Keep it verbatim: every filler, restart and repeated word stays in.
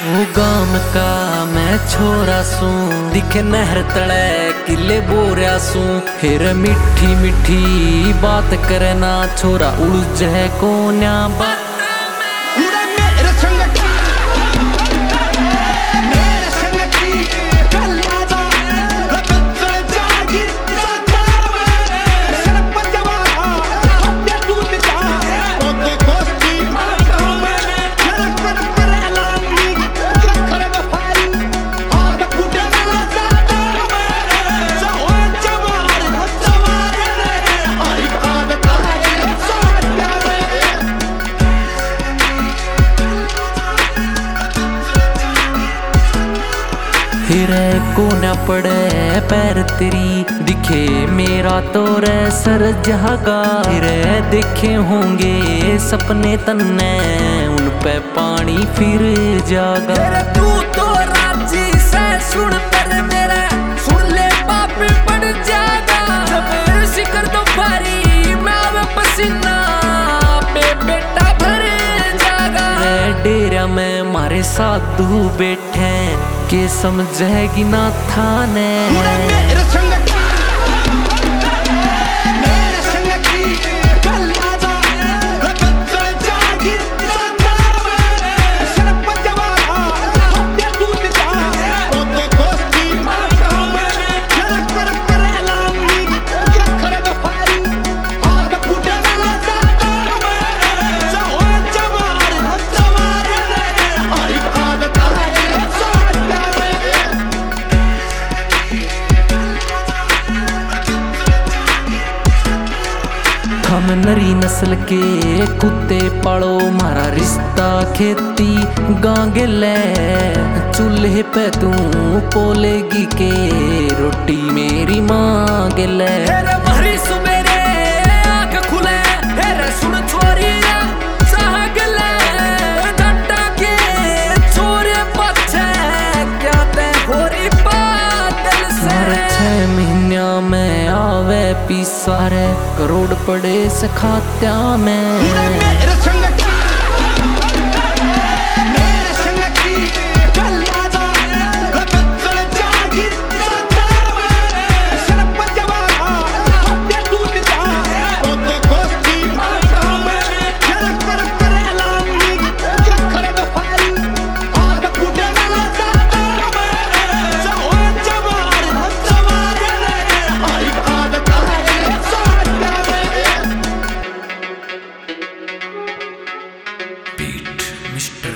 वो गाम का मैं छोरा सू दिखे नहर तले किले बोरिया सू फिर मीठी मीठी बात करना छोरा उलझ है कोन्या बात फिर को न पड़े पैर तेरी दिखे मेरा तो रे सर जहागा फिर देखे होंगे सपने तन्ने उन पे पानी फिर जागा तू तो राजी से सुन पर मेरा सुन ले पाप पड़ जागा जब शिकर तो भारी मैं अब पसीना पे बेटा भर जागा डेरा में मारे साधु बैठे के समझेगी ना थाने हम नरी नस्ल के कुत्ते पालो मारा रिश्ता खेती गांगे ले चूल्हे पे तू पोलेगी के रोटी मेरी मांगे ले सुबेरे आँख खुले सुन छोरी साग ले डंडा के छोरे पछे क्या ते होरी बादल से छह महीना में आवे पिसारे करोड़ पड़े से खात्या में Beat, Mister